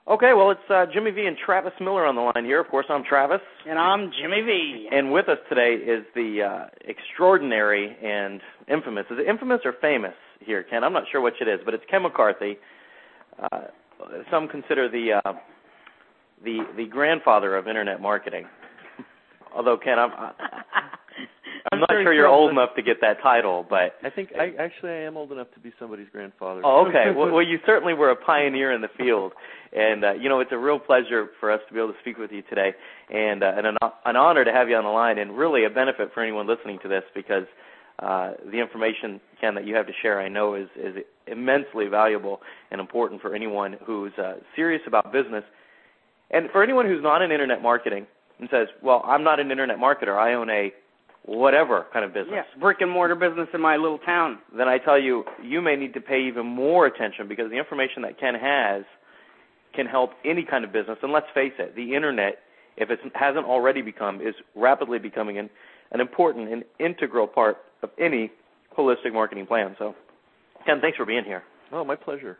Okay, well, it's Jimmy V and Travis Miller on the line here. Of course, I'm Travis. And I'm Jimmy V. And with us today is the extraordinary and infamous. Is it infamous or famous here, Ken? I'm not sure which it is, but it's Ken McCarthy. Some consider the grandfather of Internet marketing. Although, Ken, I'm not sure you're old enough to get that title, but I think I am old enough to be somebody's grandfather. Oh, okay. Well, you certainly were a pioneer in the field, and it's a real pleasure for us to be able to speak with you today, and an honor to have you on the line, and really a benefit for anyone listening to this because the information, Ken, that you have to share, I know is immensely valuable and important for anyone who's serious about business, and for anyone who's not in Internet marketing and says, "Well, I'm not an Internet marketer. I own a whatever kind of business." Yes, brick-and-mortar business in my little town. Then I tell you, you may need to pay even more attention because the information that Ken has can help any kind of business. And let's face it, the Internet, if it hasn't already become, is rapidly becoming an important and integral part of any holistic marketing plan. So, Ken, thanks for being here. Oh, my pleasure.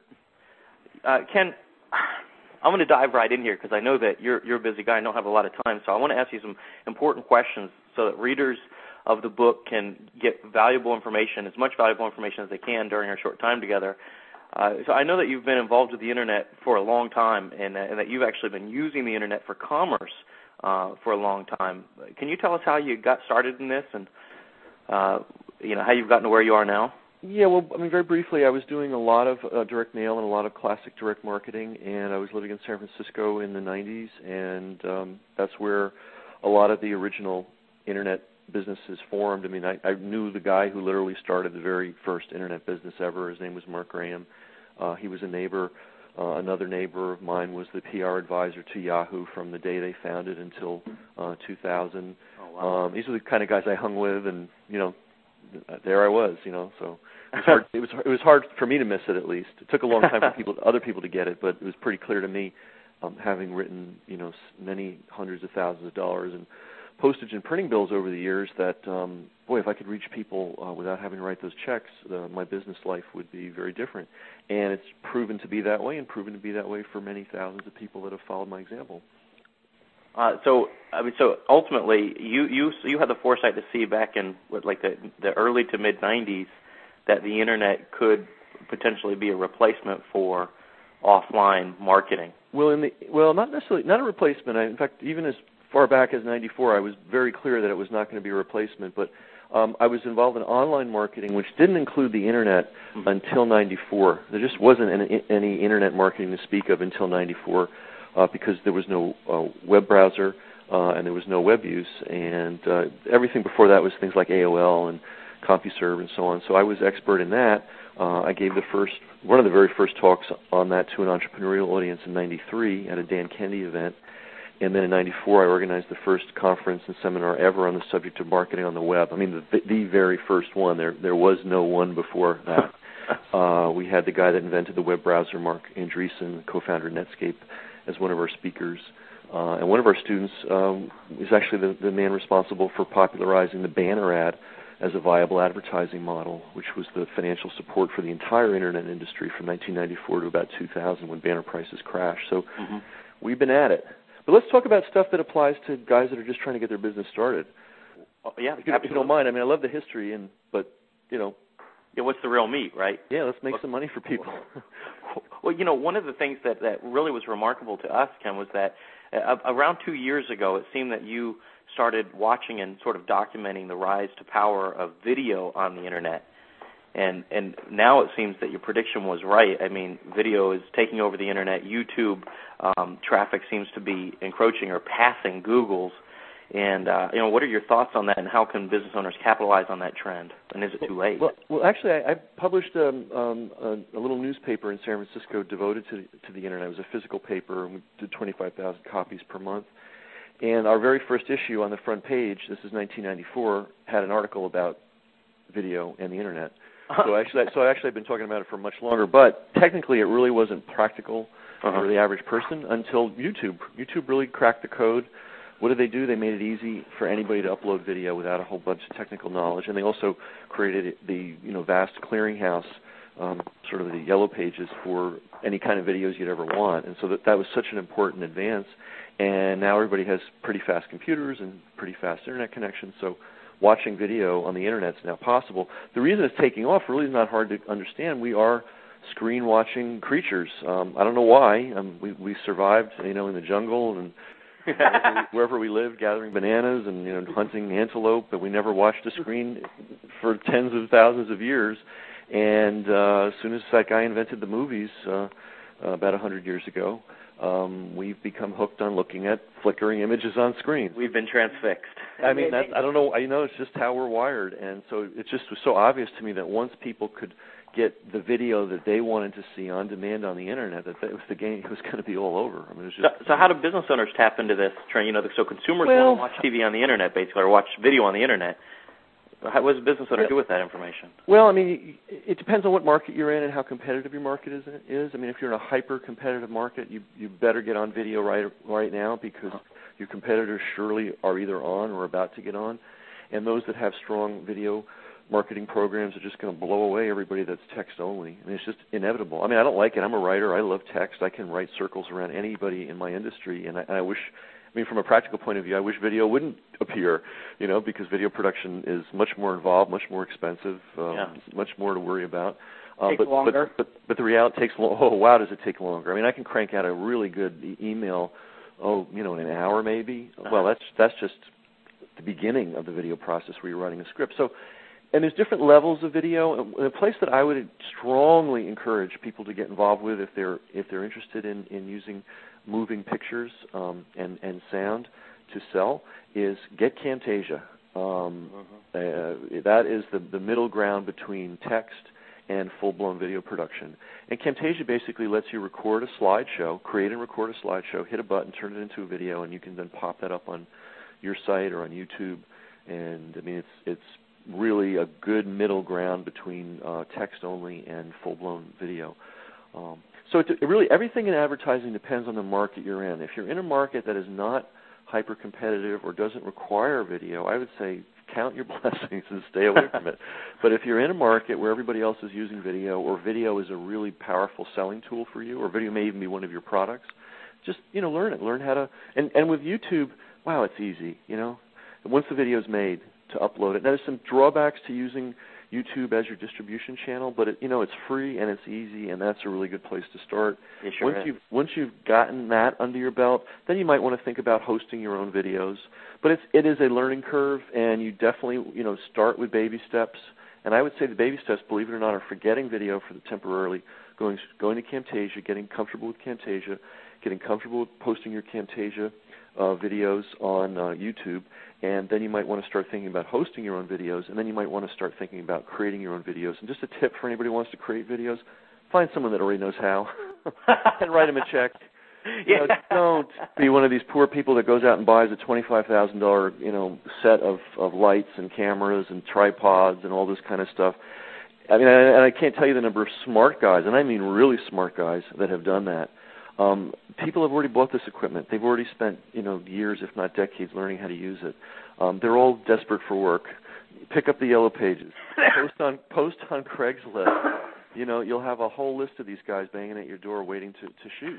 Ken, I'm going to dive right in here because I know that you're a busy guy and don't have a lot of time. So I want to ask you some important questions so that readers of the book can get valuable information, as much valuable information as they can during our short time together. So I know that you've been involved with the Internet for a long time and that you've actually been using the Internet for commerce for a long time. Can you tell us how you got started in this and how you've gotten to where you are now? Yeah, well, I mean, very briefly, I was doing a lot of direct mail and a lot of classic direct marketing, and I was living in San Francisco in the 90s, and that's where a lot of the original Internet businesses formed. I mean, I knew the guy who literally started the very first Internet business ever. His name was Mark Graham. He was a neighbor. Another neighbor of mine was the PR advisor to Yahoo from the day they founded until 2000. Oh, wow. These are the kind of guys I hung with, and, there I was, so it was hard for me to miss it, at least. It took a long time for other people to get it, but it was pretty clear to me, having written many hundreds of thousands of dollars in postage and printing bills over the years, that if I could reach people without having to write those checks, my business life would be very different. And it's proven to be that way, and proven to be that way for many thousands of people that have followed my example. So ultimately, you had the foresight to see back in the early to mid '90s that the Internet could potentially be a replacement for offline marketing. Well, not necessarily, not a replacement. In fact, even as far back as '94, I was very clear that it was not going to be a replacement. But I was involved in online marketing, which didn't include the Internet until '94. There just wasn't any Internet marketing to speak of until '94. Because there was no web browser and there was no web use, and everything before that was things like AOL and CompuServe and so on. So I was expert in that. I gave one of the very first talks on that to an entrepreneurial audience in '93 at a Dan Kennedy event, and then in '94 I organized the first conference and seminar ever on the subject of marketing on the web. I mean, the very first one. There was no one before that. We had the guy that invented the web browser, Mark Andreessen, co-founder of Netscape, as one of our speakers. And one of our students is actually the man responsible for popularizing the banner ad as a viable advertising model, which was the financial support for the entire Internet industry from 1994 to about 2000 when banner prices crashed. So we've been at it. But let's talk about stuff that applies to guys that are just trying to get their business started. Yeah, if you don't mind. I mean, I love the history, but. Yeah, what's the real meat, right? Yeah, let's make some money for people. Well, one of the things that really was remarkable to us, Ken, was that around 2 years ago, it seemed that you started watching and sort of documenting the rise to power of video on the Internet. And now it seems that your prediction was right. I mean, video is taking over the Internet. YouTube traffic seems to be encroaching or passing Google's. And, what are your thoughts on that, and how can business owners capitalize on that trend? And is it too late? Well, actually, I published a little newspaper in San Francisco devoted to the Internet. It was a physical paper, and we did 25,000 copies per month. And our very first issue on the front page, this is 1994, had an article about video and the Internet. So actually, I've been talking about it for much longer. But technically, it really wasn't practical for the average person until YouTube. YouTube really cracked the code. What did they do? They made it easy for anybody to upload video without a whole bunch of technical knowledge, and they also created the vast clearinghouse, sort of the yellow pages for any kind of videos you'd ever want. And so that was such an important advance. And now everybody has pretty fast computers and pretty fast internet connections, so watching video on the internet is now possible. The reason it's taking off really is not hard to understand. We are screen-watching creatures. I don't know why. We survived, in the jungle and wherever we lived, gathering bananas and hunting antelope, but we never watched a screen for tens of thousands of years. And as soon as that guy invented the movies about 100 years ago, we've become hooked on looking at flickering images on screens. We've been transfixed. I mean, I don't know. It's just how we're wired, and so it just was so obvious to me that once people could get the video that they wanted to see on demand on the internet, that was the game. It was going to be all over. I mean, it was just. So how do business owners tap into this trend? So consumers want to watch TV on the internet, basically, or watch video on the internet. What does a business owner do with that information? Well, I mean, it depends on what market you're in and how competitive your market is. I mean, if you're in a hyper-competitive market, you better get on video right now because your competitors surely are either on or about to get on. And those that have strong video marketing programs are just going to blow away everybody that's text only. I mean, it's just inevitable. I mean, I don't like it. I'm a writer. I love text. I can write circles around anybody in my industry, and I wish... I mean, from a practical point of view, I wish video wouldn't appear, because video production is much more involved, much more expensive, much more to worry about. Takes longer. But the reality takes long. Oh, wow, does it take longer? I mean, I can crank out a really good email, in an hour maybe. Well, that's just the beginning of the video process where you're writing a script. So, and there's different levels of video. And a place that I would strongly encourage people to get involved with if they're interested in using moving pictures and sound to sell is get Camtasia. That is the middle ground between text and full-blown video production. And Camtasia basically lets you record a slideshow, create and record a slideshow, hit a button, turn it into a video, and you can then pop that up on your site or on YouTube. And I mean, it's really a good middle ground between text only and full-blown video. So it really, everything in advertising depends on the market you're in. If you're in a market that is not hyper-competitive or doesn't require video, I would say count your blessings and stay away from it. But if you're in a market where everybody else is using video, or video is a really powerful selling tool for you, or video may even be one of your products, just, learn it. Learn how to, and with YouTube, wow, it's easy, Once the video is made, to upload it. Now, there's some drawbacks to using YouTube as your distribution channel, but it's free and it's easy, and that's a really good place to start. It sure is. Once you've gotten that under your belt, then you might want to think about hosting your own videos. But it is a learning curve, and you definitely start with baby steps. And I would say the baby steps, believe it or not, are forgetting video for the temporarily, going to Camtasia, getting comfortable with Camtasia, getting comfortable with posting your Camtasia videos on YouTube, and then you might want to start thinking about hosting your own videos, and then you might want to start thinking about creating your own videos. And just a tip for anybody who wants to create videos, find someone that already knows how and write them a check. Don't be one of these poor people that goes out and buys a $25,000 set of lights and cameras and tripods and all this kind of stuff. I mean, and I can't tell you the number of smart guys, and I mean really smart guys, that have done that. People have already bought this equipment. They've already spent, years, if not decades, learning how to use it. They're all desperate for work. Pick up the Yellow Pages. Post on Craigslist. You'll have a whole list of these guys banging at your door waiting to shoot.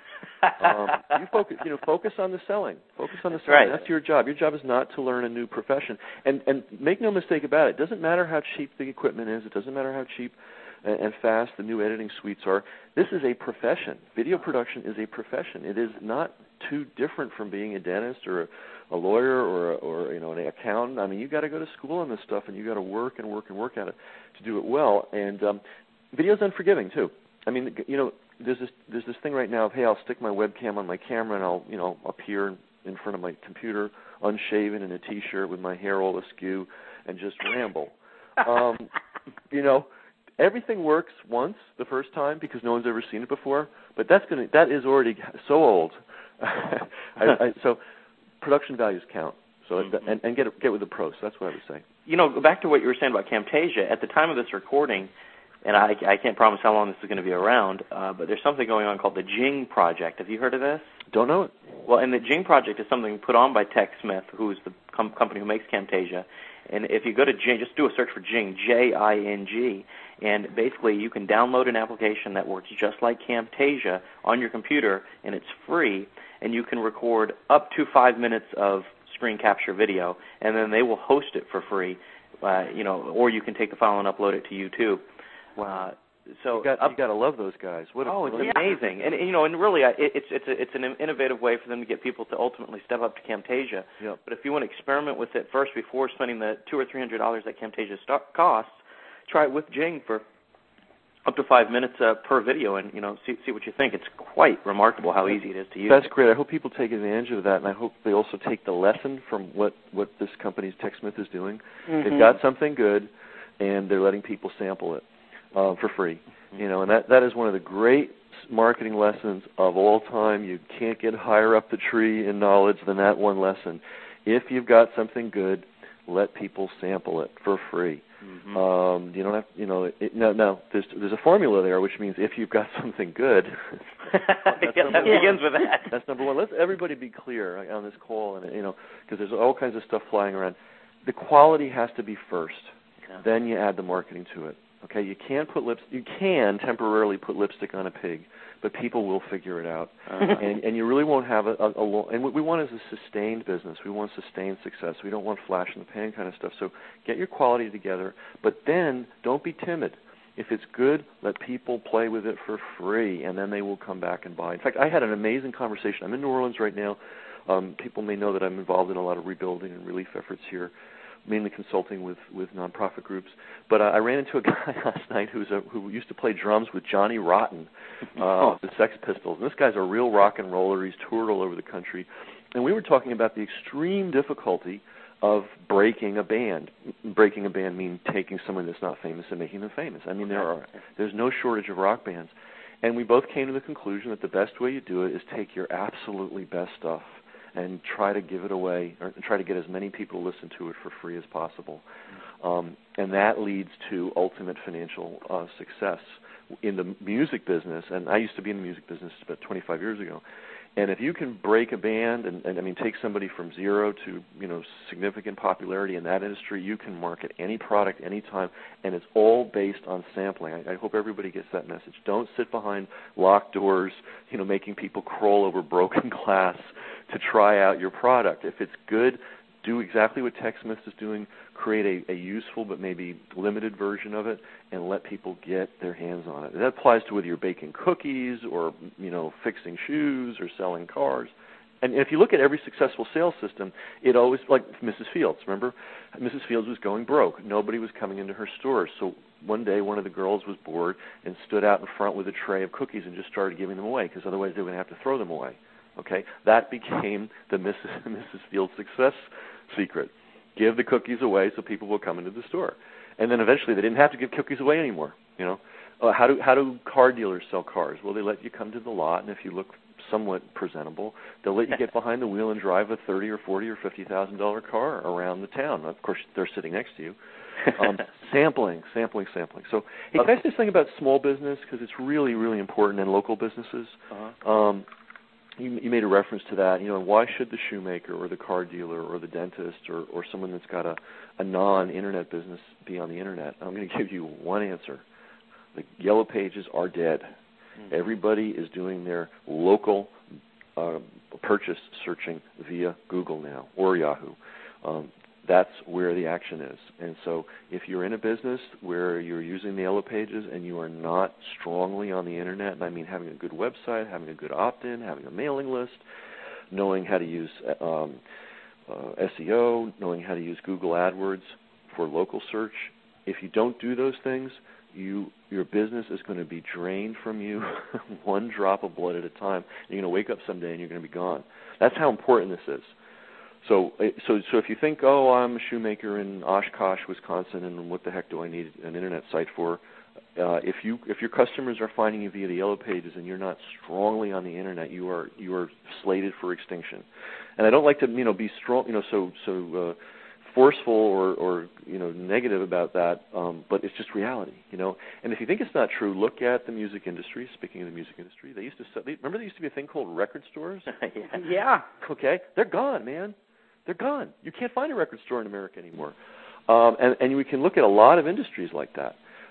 You focus on the selling. Focus on the selling. Right. That's your job. Your job is not to learn a new profession. And make no mistake about it. It doesn't matter how cheap the equipment is. It doesn't matter how cheap and fast the new editing suites are. This is a profession. Video production is a profession. It is not too different from being a dentist or a lawyer or an accountant. I mean, you got to go to school on this stuff, and you got to work and work and work at it to do it well. And video's unforgiving too. I mean, there's this thing right now of, hey, I'll stick my webcam on my camera and I'll appear in front of my computer unshaven in a T-shirt with my hair all askew and just ramble. Everything works once the first time because no one's ever seen it before, but that is already so old. So production values count. So and get with the pros. That's what I would say. Back to what you were saying about Camtasia. At the time of this recording, and I can't promise how long this is going to be around, but there's something going on called the Jing Project. Have you heard of this? Don't know it. Well, and the Jing Project is something put on by TechSmith, who's the company who makes Camtasia. And if you go to Jing, just do a search for Jing, Jing, And basically, you can download an application that works just like Camtasia on your computer, and it's free, and you can record up to 5 minutes of screen capture video, and then they will host it for free, or you can take the file and upload it to YouTube. So you got to love those guys. It's amazing, and really, it's an innovative way for them to get people to ultimately step up to Camtasia. Yep. But if you want to experiment with it first before spending the $200 or $300 that Camtasia costs, try it with Jing for up to 5 minutes per video, and see what you think. It's quite remarkable how easy it is to use. That's great. I hope people take advantage of that, and I hope they also take the lesson from what this company's TechSmith is doing. Mm-hmm. They've got something good, and they're letting people sample it for free. And that is one of the great marketing lessons of all time. You can't get higher up the tree in knowledge than that one lesson. If you've got something good, let people sample it for free. Mm-hmm. You don't have, there's a formula there, which means if you've got something good, that begins with that. That's number one. Let's everybody be clear on this call, and because there's all kinds of stuff flying around. The quality has to be first. Yeah. Then you add the marketing to it. Okay, you can temporarily put lipstick on a pig, but people will figure it out, and you really won't have a long. And what we want is a sustained business. We want sustained success. We don't want flash in the pan kind of stuff. So get your quality together, but then don't be timid. If it's good, let people play with it for free, and then they will come back and buy. In fact, I had an amazing conversation. I'm in New Orleans right now. People may know that I'm involved in a lot of rebuilding and relief efforts here, mainly consulting with nonprofit groups. But I ran into a guy last night who used to play drums with Johnny Rotten, the Sex Pistols. And this guy's a real rock and roller. He's toured all over the country. And we were talking about the extreme difficulty of breaking a band. Breaking a band means taking someone that's not famous and making them famous. I mean, there's no shortage of rock bands. And we both came to the conclusion that the best way you do it is take your absolutely best stuff and try to give it away, or try to get as many people to listen to it for free as possible. And that leads to ultimate financial success in the music business. And I used to be in the music business about 25 years ago. And if you can break a band and take somebody from zero to significant popularity in that industry, you can market any product anytime, and it's all based on sampling. I hope everybody gets that message. Don't sit behind locked doors, making people crawl over broken glass to try out your product. If it's good, do exactly what TechSmith is doing. Create a useful but maybe limited version of it, and let people get their hands on it. And that applies to whether you're baking cookies or fixing shoes or selling cars. And if you look at every successful sales system, it always, like Mrs. Fields, remember? Mrs. Fields was going broke. Nobody was coming into her stores. So one day one of the girls was bored and stood out in front with a tray of cookies and just started giving them away, because otherwise they were going to have to throw them away. Okay, that became the Mrs. Fields success secret. Give the cookies away so people will come into the store, and then eventually they didn't have to give cookies away anymore. How do car dealers sell cars? Well, they let you come to the lot, and if you look somewhat presentable, they'll let you get behind the wheel and drive a $30,000 or $40,000 or $50,000 car around the town. Of course, they're sitting next to you. Sampling. So, hey, can I say something about small business, because it's really, really important, in local businesses? You made a reference to that. Why should the shoemaker or the car dealer or the dentist or someone that's got a non-internet business be on the internet? I'm going to give you one answer. The Yellow Pages are dead. Mm-hmm. Everybody is doing their local purchase searching via Google now or Yahoo. That's where the action is. And so if you're in a business where you're using the Yellow Pages and you are not strongly on the internet, and I mean having a good website, having a good opt-in, having a mailing list, knowing how to use SEO, knowing how to use Google AdWords for local search, if you don't do those things, your business is going to be drained from you one drop of blood at a time. You're going to wake up someday and you're going to be gone. That's how important this is. So if you think, I'm a shoemaker in Oshkosh, Wisconsin, and what the heck do I need an internet site for? If your customers are finding you via the Yellow Pages and you're not strongly on the internet, you are slated for extinction. And I don't like to be strong, so forceful or negative about that, but it's just reality, And if you think it's not true, look at the music industry. Speaking of the music industry, they used to remember there used to be a thing called record stores? Yeah. Okay, they're gone, man. They're gone. You can't find a record store in America anymore. And we can look at a lot of industries like that.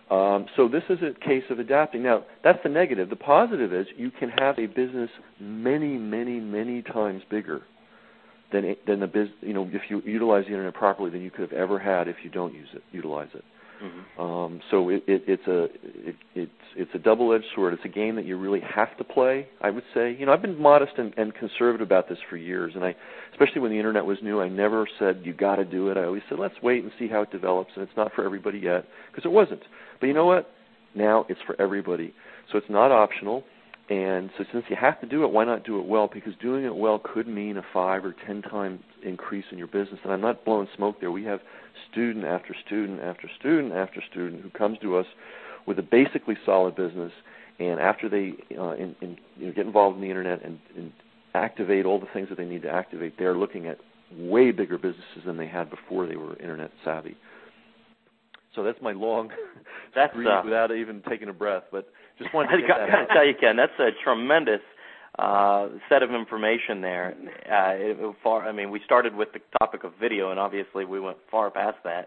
So this is a case of adapting. Now, that's the negative. The positive is you can have a business many, many, many times bigger than the business. You know, if you utilize the internet properly, than you could have ever had if you don't utilize it. Mm-hmm. So it's a double-edged sword. It's a game that you really have to play, I would say. You know, I've been modest and conservative about this for years, and especially when the internet was new, I never said you got to do it. I always said let's wait and see how it develops, and it's not for everybody yet, because it wasn't. But you know what? Now it's for everybody, so it's not optional. And so since you have to do it, why not do it well? Because doing it well could mean a 5 or 10 times increase in your business. And I'm not blowing smoke there. We have student after student after student after student who comes to us with a basically solid business, and after they get involved in the internet and activate all the things that they need to activate, they're looking at way bigger businesses than they had before they were internet savvy. So that's my long read without even taking a breath, but just wanted to get that out. I got to tell you, Ken, that's a tremendous set of information there. We started with the topic of video, and obviously we went far past that.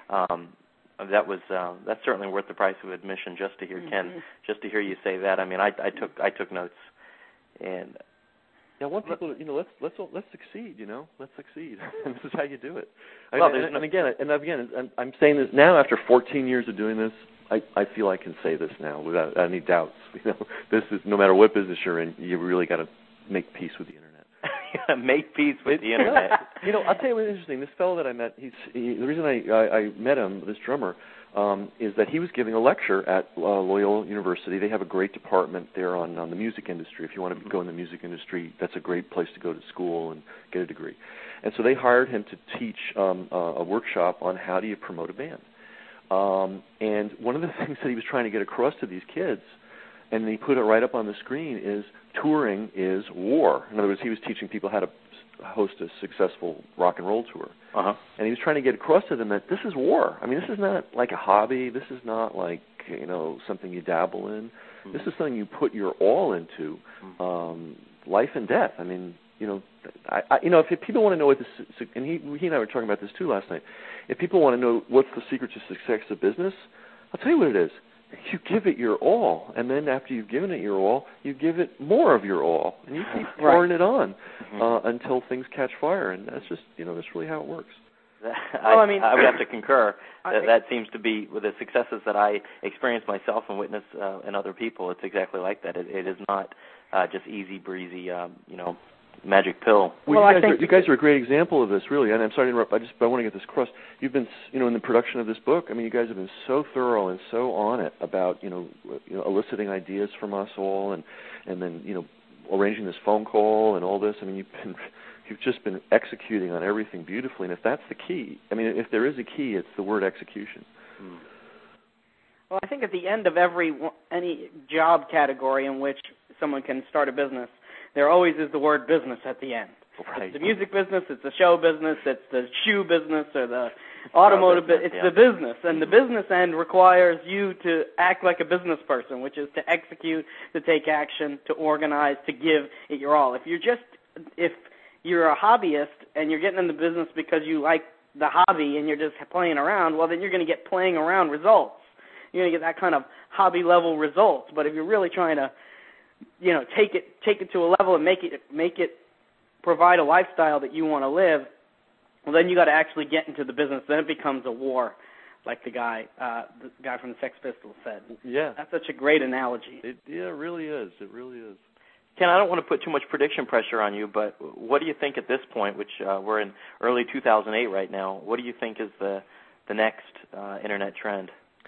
That's certainly worth the price of admission just to hear Ken, just to hear you say that. I mean, I took notes, and I want people to, let's succeed. Let's succeed. This is how you do it. I'm saying this now after 14 years of doing this. I feel I can say this now without any doubts. This is, no matter what business you're in, you really got to make peace with the internet. Make peace with the internet. I'll tell you what's interesting. This fellow that I met, the reason I met him, this drummer, is that he was giving a lecture at Loyola University. They have a great department there on the music industry. If you want to go in the music industry, that's a great place to go to school and get a degree. And so they hired him to teach a workshop on how do you promote a band. And one of the things that he was trying to get across to these kids, and he put it right up on the screen, is touring is war. In other words, he was teaching people how to host a successful rock and roll tour. Uh-huh. And he was trying to get across to them that this is war. I mean, this is not like a hobby. This is not like, something you dabble in. Mm-hmm. This is something you put your all into, life and death. I mean, if people want to know what this, and he and I were talking about this too last night. If people want to know what's the secret to success of business, I'll tell you what it is. You give it your all, and then after you've given it your all, you give it more of your all, and you keep pouring it on until things catch fire. And that's just, that's really how it works. I would have to concur. That seems to be with the successes that I experience myself and witness in other people. It's exactly like that. It is not just easy breezy, magic pill. Well, you guys are a great example of this, really. And I'm sorry to interrupt. I want to get this across. You've been, in the production of this book. I mean, you guys have been so thorough and so on it about, eliciting ideas from us all, and then, arranging this phone call and all this. I mean, you've just been executing on everything beautifully. And if that's the key, I mean, if there is a key, it's the word execution. Well, I think at the end of any job category in which someone can start a business, there always is the word business at the end. Right. It's the music business, it's the show business, it's the shoe business, or the automotive business. It's the business. And the business end requires you to act like a business person, which is to execute, to take action, to organize, to give it your all. If you're a hobbyist and you're getting in the business because you like the hobby and you're just playing around, well, then you're going to get playing around results. You're going to get that kind of hobby-level results. But if you're really trying to take it to a level and make it provide a lifestyle that you want to live, well, then you got to actually get into the business. Then it becomes a war, like the guy from the Sex Pistols said. Yeah, that's such a great analogy. It really is. It really is. Ken, I don't want to put too much prediction pressure on you, but what do you think at this point, which we're in early 2008 right now? What do you think is the next internet trend?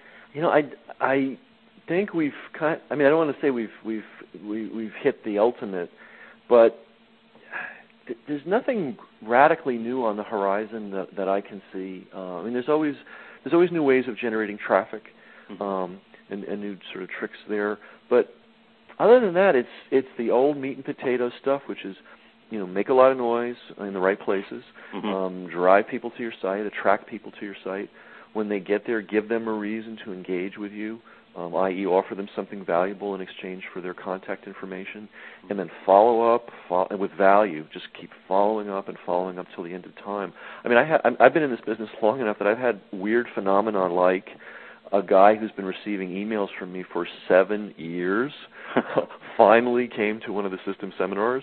I think we've I don't want to say we've hit the ultimate, but there's nothing radically new on the horizon that I can see. There's always new ways of generating traffic, and new sort of tricks there. But other than that, it's the old meat and potato stuff, which is make a lot of noise in the right places, drive people to your site, attract people to your site. When they get there, give them a reason to engage with you, i.e. offer them something valuable in exchange for their contact information, and then follow up with value. Just keep following up till the end of time. I've been in this business long enough that I've had weird phenomenon like a guy who's been receiving emails from me for 7 years finally came to one of the system seminars.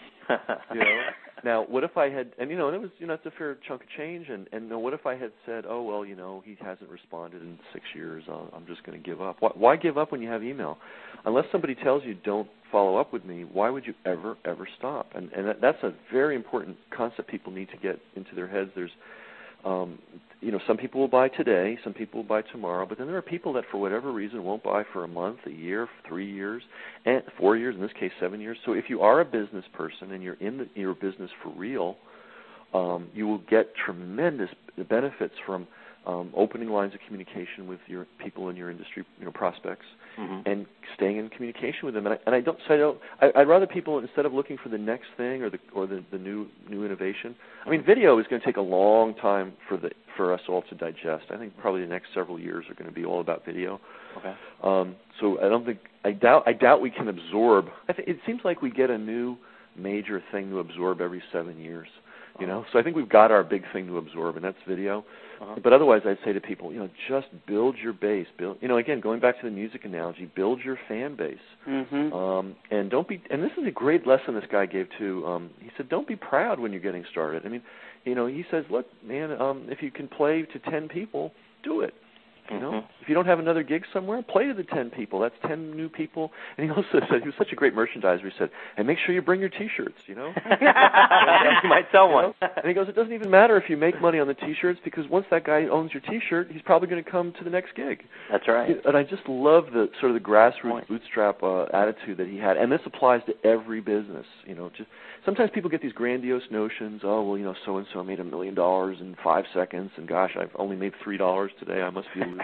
Now, what if I had, and it was, it's a fair chunk of change, and what if I had said, oh, well, he hasn't responded in 6 years, I'm just going to give up. Why give up when you have email? Unless somebody tells you don't follow up with me, why would you ever stop? And that's a very important concept people need to get into their heads. There's, some people will buy today, some people will buy tomorrow, but then there are people that for whatever reason won't buy for a month, a year, 3 years, and 4 years, in this case 7 years. So if you are a business person and you're in your business for real, you will get tremendous benefits from opening lines of communication with your people in your industry, prospects, and staying in communication with them. I'd rather people, instead of looking for the next thing or the new innovation. I mean, video is going to take a long time for us all to digest. I think probably the next several years are going to be all about video. Okay. So I doubt we can absorb. It seems like we get a new major thing to absorb every 7 years. So I think we've got our big thing to absorb, and that's video. But otherwise, I'd say to people, just build your base. Again, going back to the music analogy, build your fan base. And don't be. And this is a great lesson this guy gave too. He said, don't be proud when you're getting started. I mean, he says, look, man, if you can play to 10 people, do it. If you don't have another gig somewhere, play to the 10 people. That's 10 new people. And he also said, he was such a great merchandiser, he said, and make sure you bring your T-shirts, You might sell one. And he goes, it doesn't even matter if you make money on the T-shirts, because once that guy owns your T-shirt, he's probably going to come to the next gig. That's right. And I just love the sort of the grassroots bootstrap attitude that he had. And this applies to every business, Sometimes people get these grandiose notions, oh, well, so-and-so made $1 million in 5 seconds, and gosh, I've only made $3 today. I must be a loser.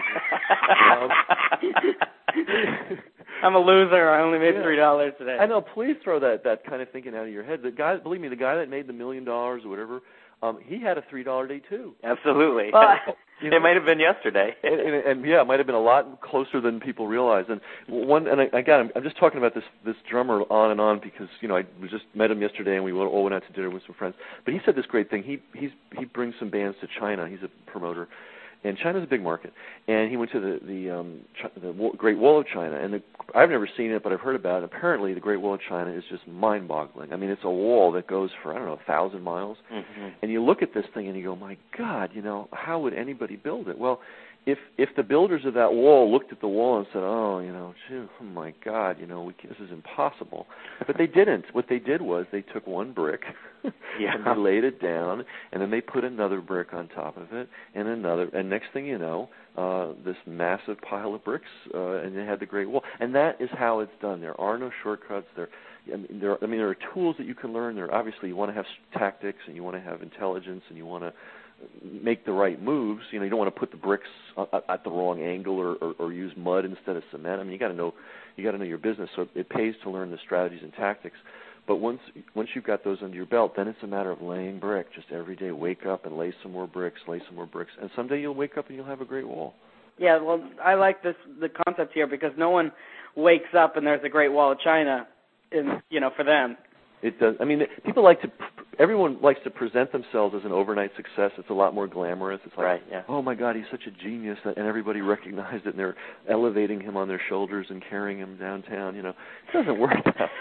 I'm a loser. I only made $3 today. I know. Please throw that kind of thinking out of your head. The guy, believe me, the guy that made the $1 million or whatever, he had a $3 day too. Absolutely. It might have been yesterday. and it might have been a lot closer than people realize. And I'm just talking about this drummer on and on because I just met him yesterday and we all went out to dinner with some friends. But he said this great thing. He brings some bands to China. He's a promoter. And China's a big market, and he went to the Great Wall of China. And I've never seen it, but I've heard about it. Apparently, the Great Wall of China is just mind-boggling. I mean, it's a wall that goes for 1,000 miles. And you look at this thing and you go, my God, how would anybody build it? Well, if the builders of that wall looked at the wall and said, oh my God, this is impossible. But they didn't. What they did was they took one brick and they laid it down, and then they put another brick on top of it, and another, and next thing you know, this massive pile of bricks, and they had the Great Wall. And that is how it's done. There are no shortcuts. There are tools that you can learn. There obviously you want to have tactics, and you want to have intelligence, and you want to make the right moves. You don't want to put the bricks at the wrong angle or use mud instead of cement. I mean, you got to know your business. So it pays to learn the strategies and tactics. But once you've got those under your belt, then it's a matter of laying brick. Just every day, wake up and lay some more bricks, and someday you'll wake up and you'll have a great wall. Yeah, well, I like the concept here because no one wakes up and there's a Great Wall of China, for them. It does. I mean, everyone likes to present themselves as an overnight success. It's a lot more glamorous. It's like, oh my God, he's such a genius, and everybody recognized it, and they're elevating him on their shoulders and carrying him downtown. It doesn't work that way.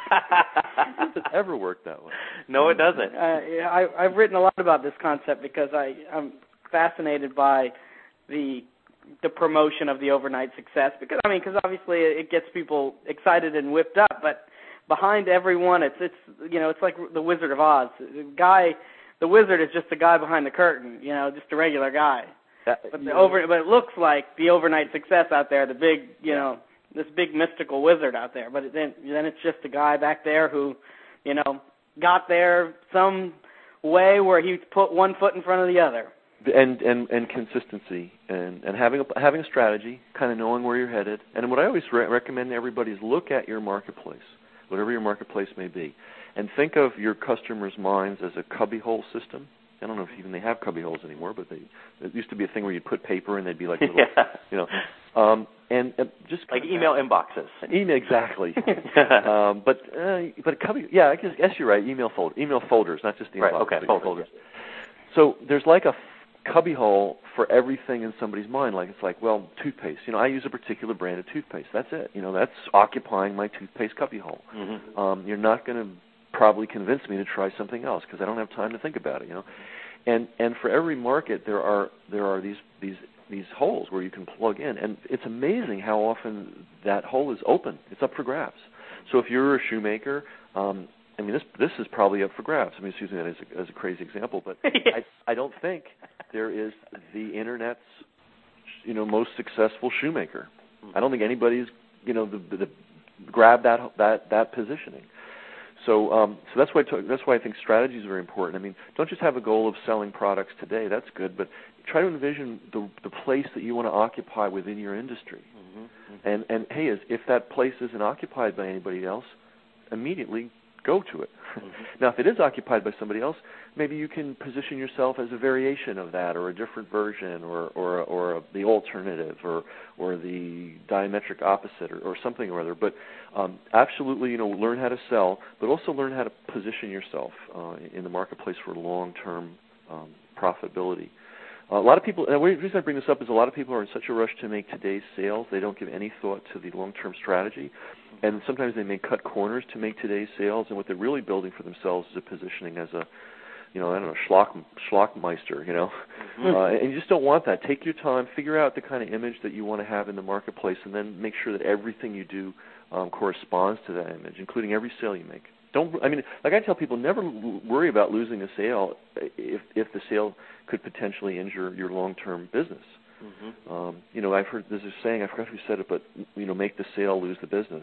It doesn't ever work that way. No, it doesn't. I've written a lot about this concept because I'm fascinated by the promotion of the overnight success. Because obviously it gets people excited and whipped up, but behind everyone, it's like the Wizard of Oz. The wizard is just the guy behind the curtain, just a regular guy. But it looks like the overnight success out there, the big, this big mystical wizard out there. But then it's just a guy back there who, got there some way where he put one foot in front of the other. And consistency and having a strategy, kind of knowing where you're headed. And what I always recommend to everybody is look at your marketplace, whatever your marketplace may be, and think of your customers' minds as a cubbyhole system. I don't know if even they have cubbyholes anymore, but it used to be a thing where you'd put paper and they'd be like little, and just like email inboxes. Exactly. But cubby, I guess you're right. Email folders, not just the inbox. Right. Okay. Folders. So there's like cubbyhole for everything in somebody's mind. Like it's like, well, toothpaste. I use a particular brand of toothpaste. That's it. That's occupying my toothpaste cubbyhole. Mm-hmm. You're not going to probably convince me to try something else because I don't have time to think about it. And for every market there are these holes where you can plug in, and it's amazing how often that hole is open. It's up for grabs. So if you're a shoemaker, this is probably up for grabs. Just using that as a crazy example, but yes. I don't think there is the Internet's most successful shoemaker. I don't think anybody's grab that positioning. So that's why I think strategy is very important. Don't just have a goal of selling products today. That's good, but try to envision the place that you want to occupy within your industry. Mm-hmm. And hey, if that place isn't occupied by anybody else, immediately go to it. Mm-hmm. Now, if it is occupied by somebody else, maybe you can position yourself as a variation of that, or a different version, or the alternative, or the diametric opposite, or something or other. But absolutely, learn how to sell, but also learn how to position yourself in the marketplace for long-term profitability. A lot of people, and the reason I bring this up is a lot of people are in such a rush to make today's sales, they don't give any thought to the long-term strategy. And sometimes they may cut corners to make today's sales, and what they're really building for themselves is a positioning as a, schlockmeister, Mm-hmm. And you just don't want that. Take your time, figure out the kind of image that you want to have in the marketplace, and then make sure that everything you do corresponds to that image, including every sale you make. Like I tell people, never worry about losing a sale if the sale could potentially injure your long-term business. Mm-hmm. I've heard there's a saying, I forgot who said it, but make the sale, lose the business.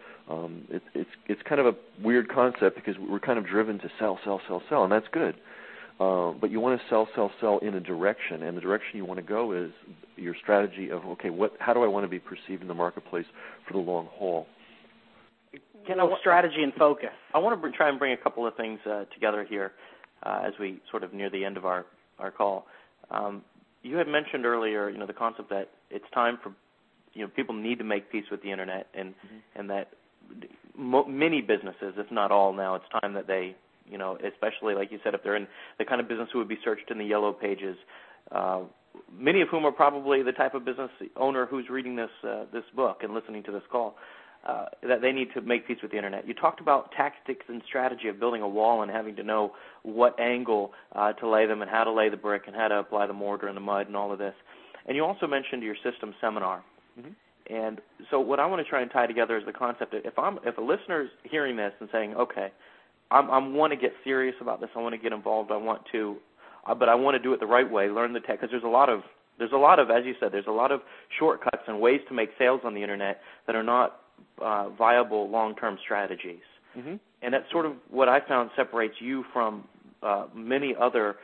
It's kind of a weird concept because we're kind of driven to sell, and that's good. But you want to sell in a direction, and the direction you want to go is your strategy of, okay, how do I want to be perceived in the marketplace for the long haul? Strategy and focus. I want to try and bring a couple of things together here as we sort of near the end of our call. You had mentioned earlier, the concept that it's time for, people need to make peace with the Internet, and mm-hmm. and that many businesses, if not all now, it's time that they, especially like you said, if they're in the kind of business who would be searched in the yellow pages, many of whom are probably the type of business owner who's reading this book and listening to this call. That they need to make peace with the Internet. You talked about tactics and strategy of building a wall and having to know what angle to lay them and how to lay the brick and how to apply the mortar and the mud and all of this. And you also mentioned your system seminar. Mm-hmm. And so what I want to try and tie together is the concept that if a listener's hearing this and saying, okay, I want to get serious about this, I want to get involved, but I want to do it the right way, learn the tech, because there's a lot of, as you said, there's a lot of shortcuts and ways to make sales on the Internet that are not viable long-term strategies. Mm-hmm. And that's sort of what I found separates you from many other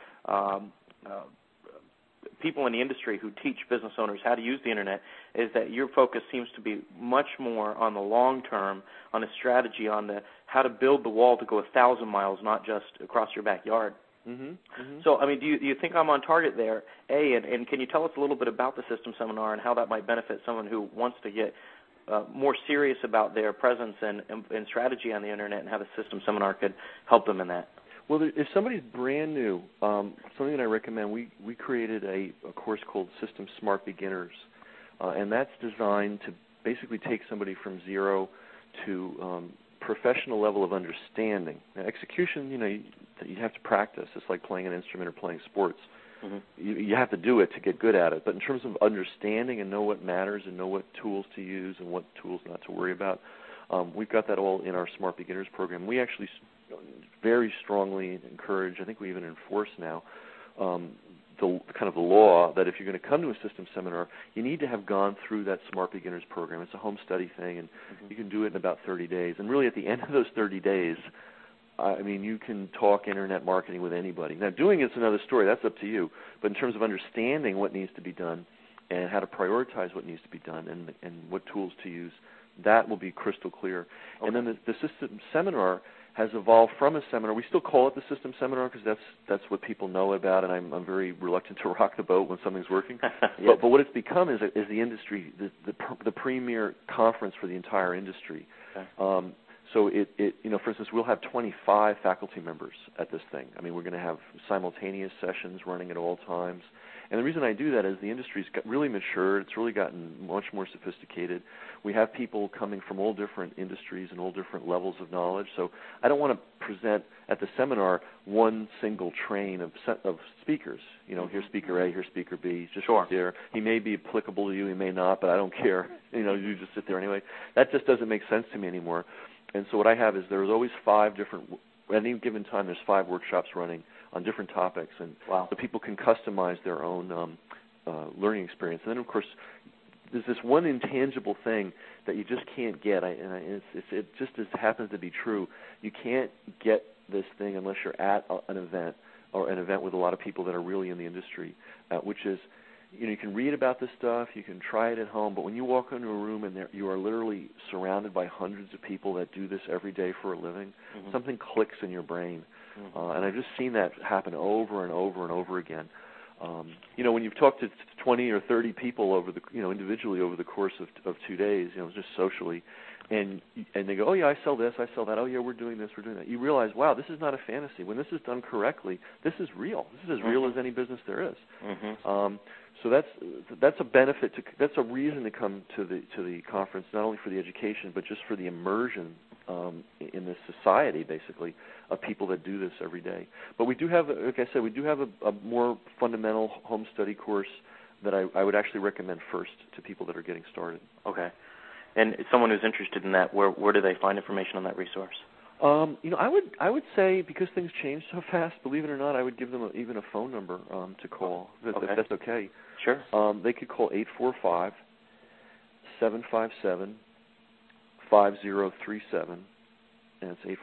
people in the industry who teach business owners how to use the Internet, is that your focus seems to be much more on the long term, on a strategy, on how to build the wall to go 1,000 miles, not just across your backyard. Mm-hmm. Mm-hmm. So, do you think I'm on target there, A, and can you tell us a little bit about the system seminar and how that might benefit someone who wants to get more serious about their presence and strategy on the Internet, and how the system seminar could help them in that? Well, if somebody's brand new, something that I recommend, we created a course called System Smart Beginners, and that's designed to basically take somebody from zero to professional level of understanding. Now, execution, you have to practice. It's like playing an instrument or playing sports. Mm-hmm. You have to do it to get good at it. But in terms of understanding and know what matters and know what tools to use and what tools not to worry about, we've got that all in our Smart Beginners program. We actually very strongly encourage, I think we even enforce now, the kind of the law that if you're going to come to a system seminar, you need to have gone through that Smart Beginners program. It's a home study thing, and mm-hmm. you can do it in about 30 days. And really at the end of those 30 days, you can talk Internet marketing with anybody. Now, doing it's another story. That's up to you. But in terms of understanding what needs to be done and how to prioritize what needs to be done and what tools to use, that will be crystal clear. Okay. And then the system seminar has evolved from a seminar. We still call it the system seminar because that's what people know about, and I'm very reluctant to rock the boat when something's working. Yes. But what it's become is the industry, the premier conference for the entire industry. Okay. So for instance, we'll have 25 faculty members at this thing. I mean, we're going to have simultaneous sessions running at all times. And the reason I do that is the industry's got really matured. It's really gotten much more sophisticated. We have people coming from all different industries and all different levels of knowledge. So I don't want to present at the seminar one single train of speakers. Here's speaker A, here's speaker B. Just sure. There. He may be applicable to you, he may not, but I don't care. You just sit there anyway. That just doesn't make sense to me anymore. And so what I have is there's always 5 different, at any given time there's 5 workshops running on different topics, and wow. so people can customize their own learning experience. And then, of course, there's this one intangible thing that you just can't get, it just happens to be true. You can't get this thing unless you're at an event, or an event with a lot of people that are really in the industry, which is, you can read about this stuff, you can try it at home, but when you walk into a room and you are literally surrounded by hundreds of people that do this every day for a living, mm-hmm. something clicks in your brain. Mm-hmm. And I've just seen that happen over and over and over again. When you've talked to 20 or 30 people individually over the course of 2 days, just socially, and they go, oh yeah, I sell this, I sell that, oh yeah, we're doing this, we're doing that. You realize, wow, this is not a fantasy. When this is done correctly, this is real. This is as real as any business there is. Mm-hmm. So that's a benefit. That's a reason to come to the conference, not only for the education, but just for the immersion in this society, basically, of people that do this every day. But we do have, like I said, a more fundamental home study course that I would actually recommend first to people that are getting started. Okay. And someone who's interested in that, where do they find information on that resource? I would say, because things change so fast, believe it or not, I would give them even a phone number to call. If that's okay. Sure. They could call 845-757-5037, and it's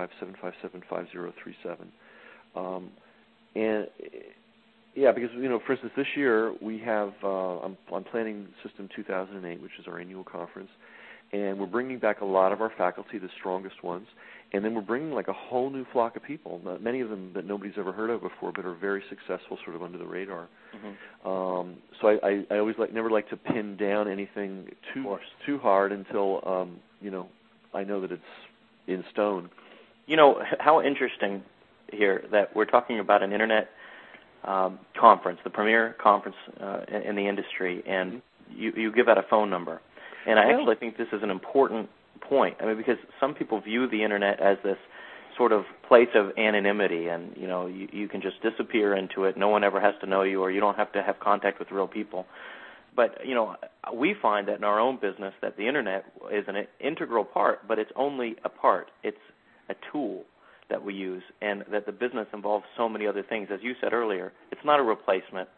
845-757-5037. And yeah, because for instance, this year we have I'm planning System 2008, which is our annual conference, and we're bringing back a lot of our faculty, the strongest ones. And then we're bringing like a whole new flock of people, many of them that nobody's ever heard of before, but are very successful, sort of under the radar. Mm-hmm. So I always never like to pin down anything too hard until I know that it's in stone. How interesting here that we're talking about an internet conference, the premier conference in the industry, and mm-hmm. you give out a phone number, and I actually think this is an important point. I mean, because some people view the internet as this sort of place of anonymity, and you can just disappear into it. No one ever has to know you, or you don't have to have contact with real people. But we find that in our own business that the internet is an integral part, but it's only a part. It's a tool that we use, and that the business involves so many other things. As you said earlier, it's not a replacement.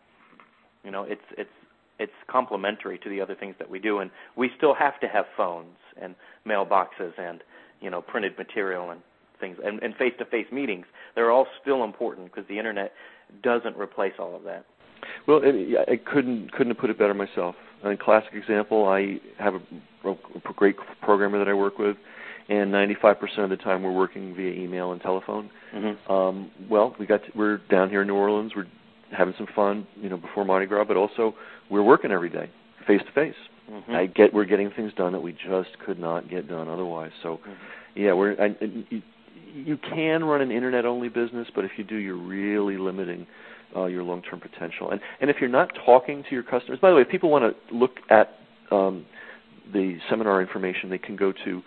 It's complementary to the other things that we do, and we still have to have phones and mailboxes and printed material and things and face-to-face meetings. They're all still important because the internet doesn't replace all of that. Well, I couldn't have put it better myself. A classic example: I have a great programmer that I work with, and 95% of the time we're working via email and telephone. Mm-hmm. We're down here in New Orleans. We're having some fun, before Mardi Gras, but also we're working every day, face to face. We're getting things done that we just could not get done otherwise. So, yeah, you can run an internet-only business, but if you do, you're really limiting your long-term potential. And if you're not talking to your customers, by the way, if people want to look at the seminar information, they can go to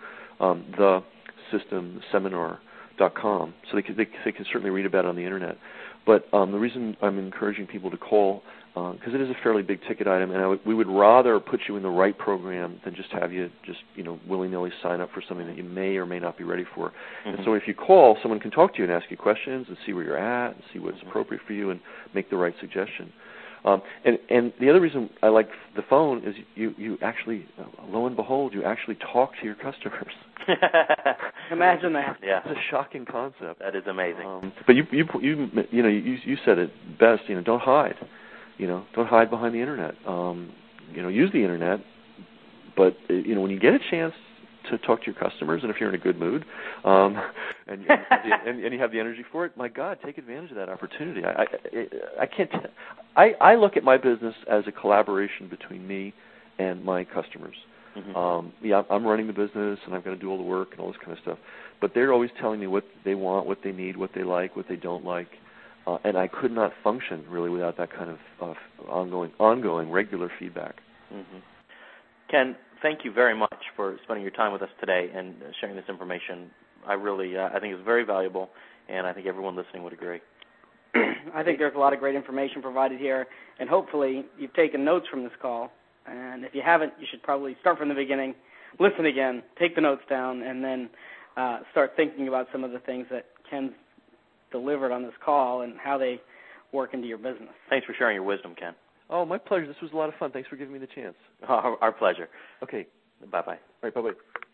thesystemseminar.com. So they can certainly read about it on the internet. But the reason I'm encouraging people to call, because it is a fairly big ticket item, and we would rather put you in the right program than just have you willy-nilly sign up for something that you may or may not be ready for. Mm-hmm. And so if you call, someone can talk to you and ask you questions and see where you're at and see what's appropriate for you and make the right suggestion. And the other reason I like the phone is you actually, lo and behold, you actually talk to your customers. Imagine that. Yeah, it's a shocking concept. That is amazing. But you said it best. Don't hide. Don't hide behind the internet. Use the internet, but when you get a chance to talk to your customers, and if you're in a good mood, and you have the energy for it, my God, take advantage of that opportunity. I look at my business as a collaboration between me and my customers. Yeah, I'm running the business, and I'm going to do all the work and all this kind of stuff. But they're always telling me what they want, what they need, what they like, what they don't like. And I could not function really without that kind of ongoing, regular feedback. Mm-hmm. Ken, thank you very much for spending your time with us today and sharing this information. I really, I think it's very valuable, and I think everyone listening would agree. I think there's a lot of great information provided here, and hopefully you've taken notes from this call. And if you haven't, you should probably start from the beginning, listen again, take the notes down, and then start thinking about some of the things that Ken's delivered on this call and how they work into your business. Thanks for sharing your wisdom, Ken. Oh, my pleasure. This was a lot of fun. Thanks for giving me the chance. Our pleasure. Okay. Bye-bye. All right, bye-bye.